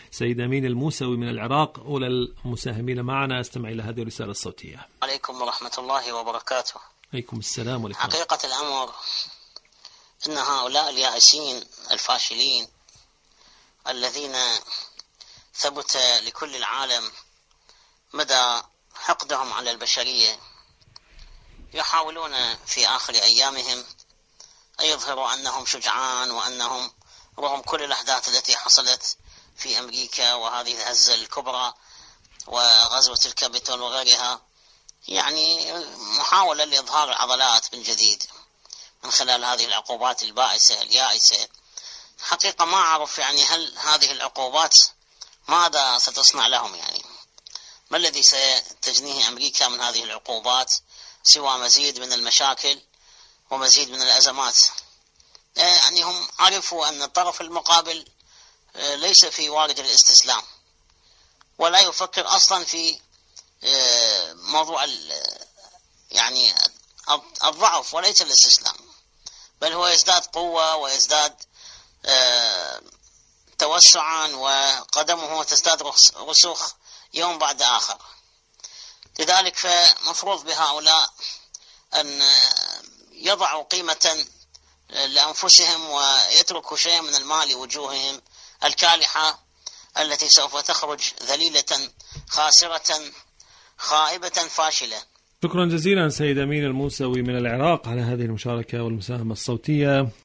سيد أمين الموسوي من العراق أولى المساهمين معنا. استمع إلى هذه الرسالة الصوتية. عليكم ورحمة الله وبركاته. عليكم السلام ولكم. حقيقة الأمر إن هؤلاء اليائسين الفاشلين الذين ثبت لكل العالم مدى حقدهم على البشرية يحاولون في آخر أيامهم أن يظهروا أنهم شجعان، وأنهم رغم كل الأحداث التي حصلت في أمريكا وهذه الهزة الكبرى وغزوة الكابيتول وغيرها، يعني محاولة لإظهار العضلات من جديد من خلال هذه العقوبات البائسة اليائسة. حقيقة ما أعرف يعني هل هذه العقوبات ماذا ستصنع لهم، يعني ما الذي ستجنيه أمريكا من هذه العقوبات سوى مزيد من المشاكل ومزيد من الأزمات. يعني هم عرفوا أن الطرف المقابل ليس في وارد الاستسلام، ولا يفكر أصلا في موضوع يعني الضعف وليس الاستسلام، بل هو يزداد قوة ويزداد توسعا، وقدمه تزداد رسوخ يوم بعد آخر. لذلك فمفروض بهؤلاء أن يضعوا قيمة لأنفسهم ويتركوا شيء من المال لوجوههم الكالحة التي سوف تخرج ذليلة خاسرة خائبة فاشلة. شكرا جزيلا سيد أمين الموسوي من العراق على هذه المشاركة والمساهمة الصوتية.